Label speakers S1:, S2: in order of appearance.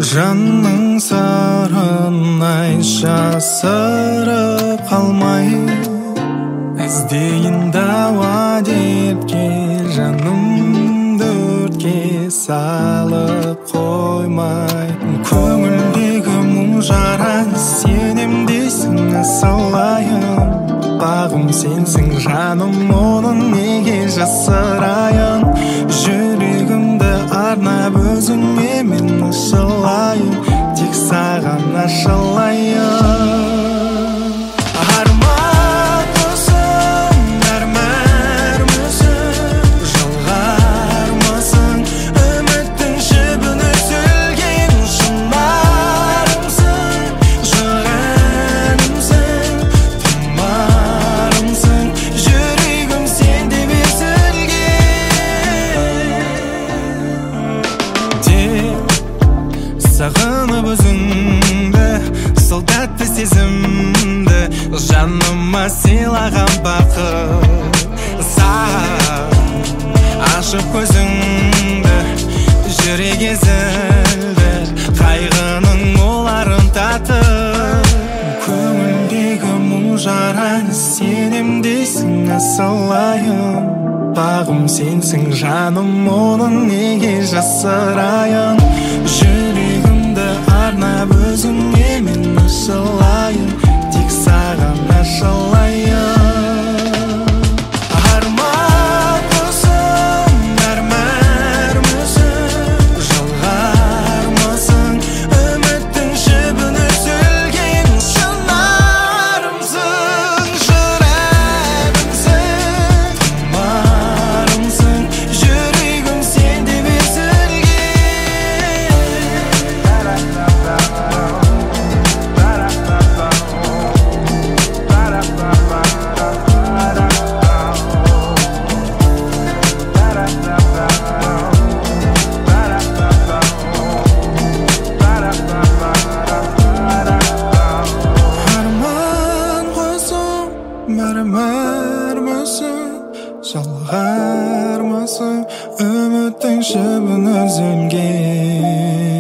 S1: Жанның сарынай жасырып қалмай, іздейін дауа депке, жанымды өртке салып қоймай. Көңілдегі мұң жараны сенем дейсің, асылайын. Бағым сенсің жаным, оны неге жасырайын? Жүрегімді арнап өзіңе мен ашылайын, тек саған ашылайын. Арман болсын, мәрмәр мүсін, жылғармасың, үміттің жібін үзілген шынарымсың, жыренімсің, тұмарымсың, жүрегім сенде безілген. Сағынып өзіңді, сол тәтті сезімді, жаныма сыйлаған бақыт. Саған ашып көзіңді, жүрек езілді, қайғының оларын татып. Көңілдегі мұң жараны сенем дейсің, асылайын. Бағым сенсің жаным, оны неге жасырайын? Жүрегімді арнап өзіңе мен ашылайын, тек саған ашылайын. Арман болсын, мәрмәр мүсін, жылғармасың, үміттің жібін үзілген шынарымсың, жыренімсің, тұмарымсың, жүрегім сенде Арман қосың, мәрмәр мүсін, жалғармасың, үміттің жібін үзілген.